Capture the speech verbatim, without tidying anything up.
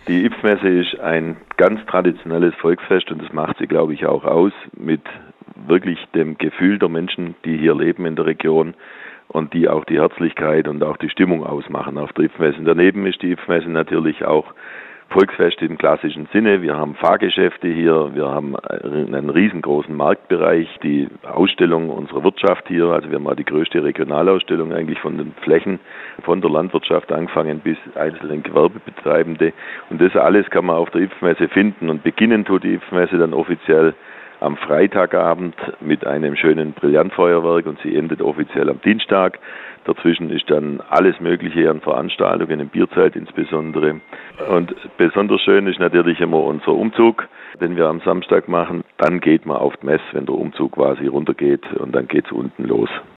Die Ypfmesse ist ein ganz traditionelles Volksfest und das macht sie, glaube ich, auch aus mit wirklich dem Gefühl der Menschen, die hier leben in der Region und die auch die Herzlichkeit und auch die Stimmung ausmachen auf der Ypfmesse. Daneben ist die Ypfmesse natürlich auch Volksfest im klassischen Sinne. Wir haben Fahrgeschäfte hier, wir haben einen riesengroßen Marktbereich, die Ausstellung unserer Wirtschaft hier, also wir haben mal die größte Regionalausstellung eigentlich von den Flächen, von der Landwirtschaft angefangen bis einzelnen Gewerbebetreibende und das alles kann man auf der Ypfmesse finden und beginnen tut die Ypfmesse dann offiziell am Freitagabend mit einem schönen Brillantfeuerwerk und sie endet offiziell am Dienstag. Dazwischen ist dann alles Mögliche an Veranstaltungen, im Bierzelt insbesondere. Und besonders schön ist natürlich immer unser Umzug, den wir am Samstag machen. Dann geht man auf die Messe, wenn der Umzug quasi runtergeht und dann geht's unten los.